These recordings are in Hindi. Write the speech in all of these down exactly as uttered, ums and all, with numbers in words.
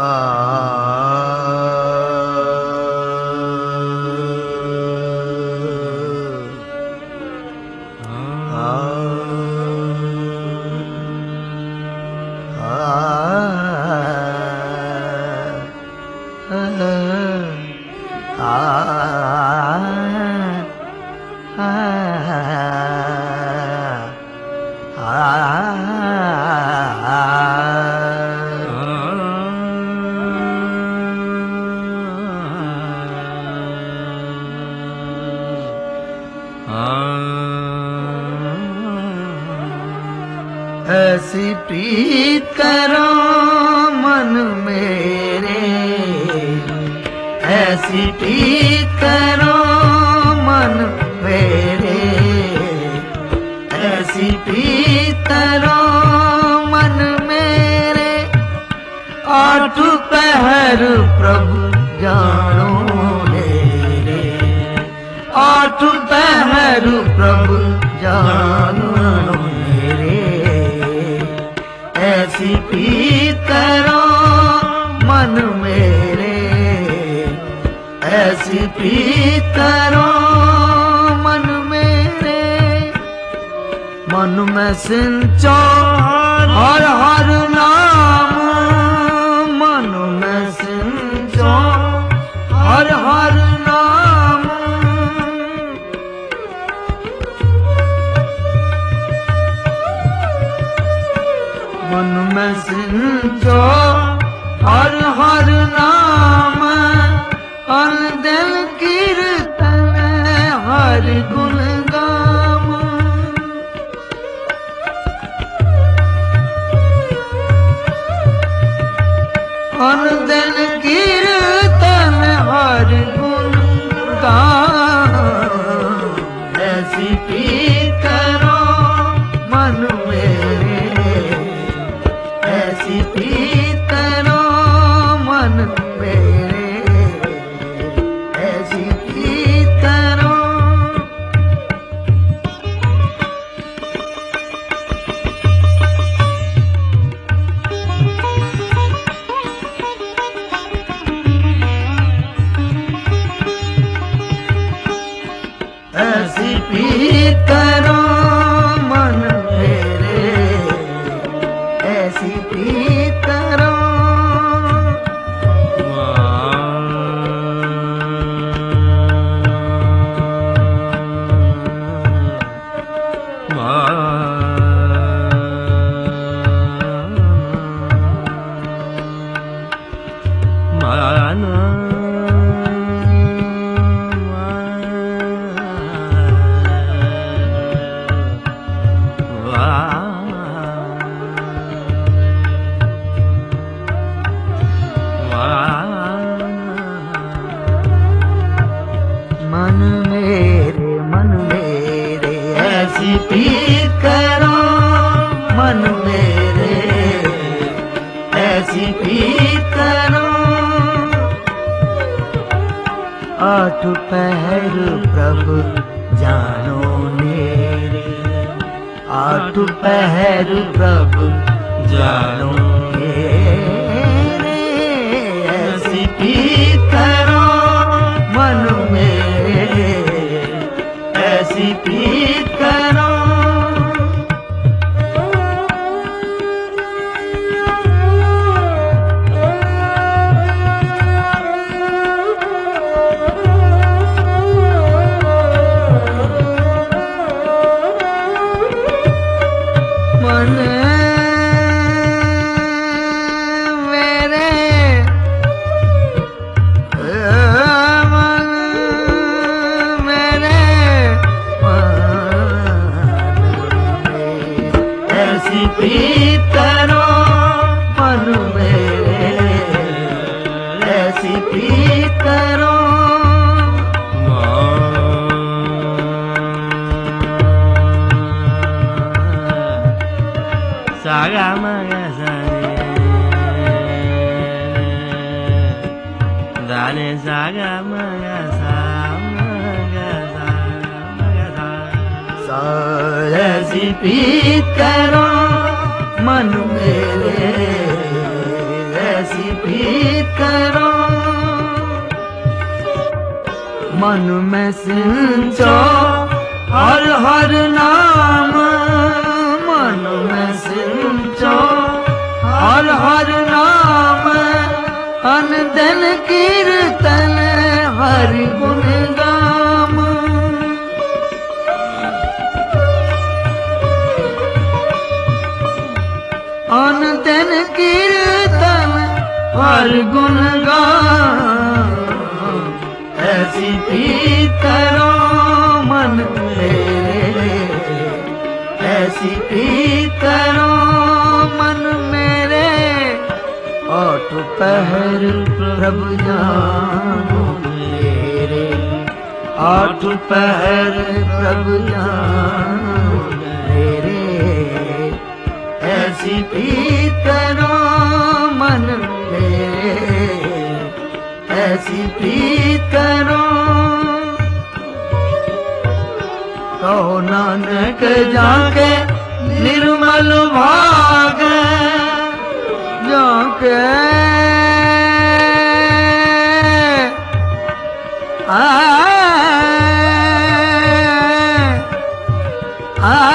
ऐसी प्रीत करो मन मेरे, ऐसी प्रीत करो मन मेरे, ऐसी प्रीत करो मन मेरे। आठ पहर प्रभु जानो मेरे, आठ पहर प्रभु जानो मेरे। ऐसी प्रीत करो मन मेरे, ऐसी प्रीत करो मन मेरे। मन में सिंचो हर हर नाम, मन में सिंचो हर हर नाम। मन में सिंचो हर हर नाम, अन दिल कीर्तन हर गुण गाम। अन दिल कीर्तन हर गुण गाम। ऐसी प्रीत करो मन मेरे, ऐसी प्रीत करो मन मेरे, ऐसी प्रीत करो। ऐसी प्रीत करो मन मेरे, ऐसी प्रीत करो। मन मेरे मन मेरे, ऐसी प्रीत करो मन मेरे, ऐसी प्रीत करो। आठ पहर प्रभु जानो मेरे, आठ पहर प्रभु जानो मेरे। ऐसी प्रीत करो मन मेरे, ऐसी प्रीत करो। मन मेरे, मन मेरे, ऐसी प्रीत करो मन मेरे, ऐसी प्रीत करो। सागा मगा सारे दाने सागा मगा सा मगा सा मगा सा। ऐसी प्रीत करो मन मेरे, ऐसी प्रीत प्रीत करो मन में सिंचो हर हर नाम मन में सिंचो हर हर नाम अनदन कीर्तन हरि गुण गाम अनदन कीर्तन हरि गुण गाम ऐसी प्रीत करो मन मेरे ऐसी प्रीत करो मन मेरे आठ पहर प्रभु जानो मेरे आठ पहर प्रभु जानो मेरे ऐसी प्रीत करो मन मेरे ऐसी प्रीत करो कहो नानक जाके निर्मल भाग जाके आ आ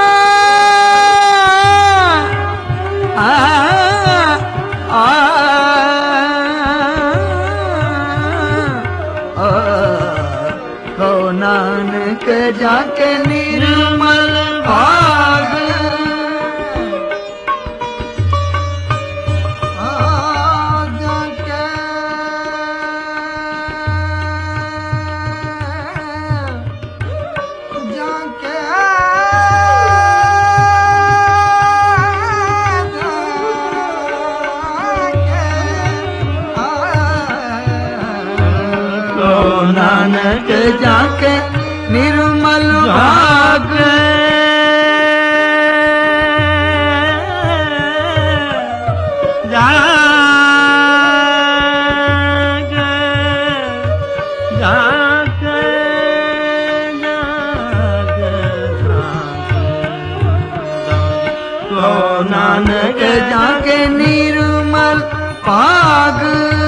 नानक जाके निर्मल भाग जाके जाके नानक जाके निर्मल भाग जाके जाके तो नानक जाके निर्मल भाग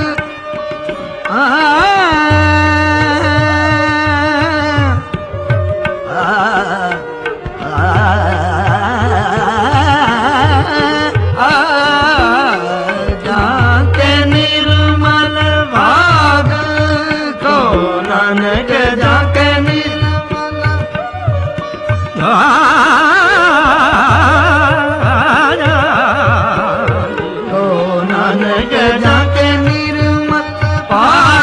जाके निर्मल भाग को नानक जाके निर्मल को नानक जाके निर्मल भाग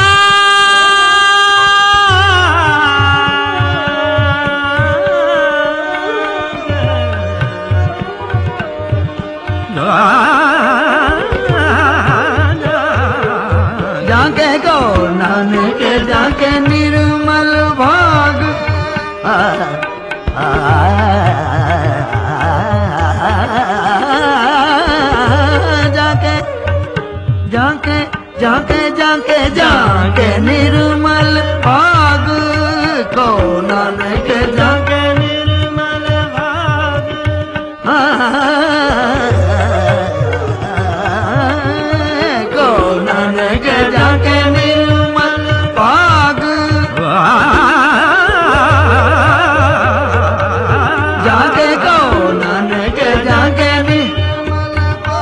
जाके को नानक जाके निर्मल भाग आ, आ, जाके जाके जाके जाके जाके निर्मल भाग को नानक जाके निर्मल भाग आ, नानक जाके निर्मल भाग जाके को नानक जाके निर्मल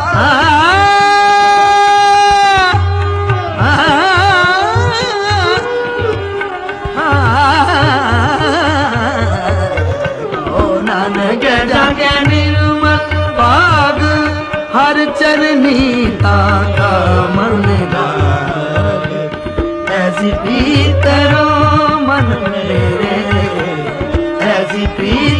नानक जाके निर्मल भाग हर चरनी ताका मन लाग ऐसी प्रीत करो मन मेरे ऐसी प्रीत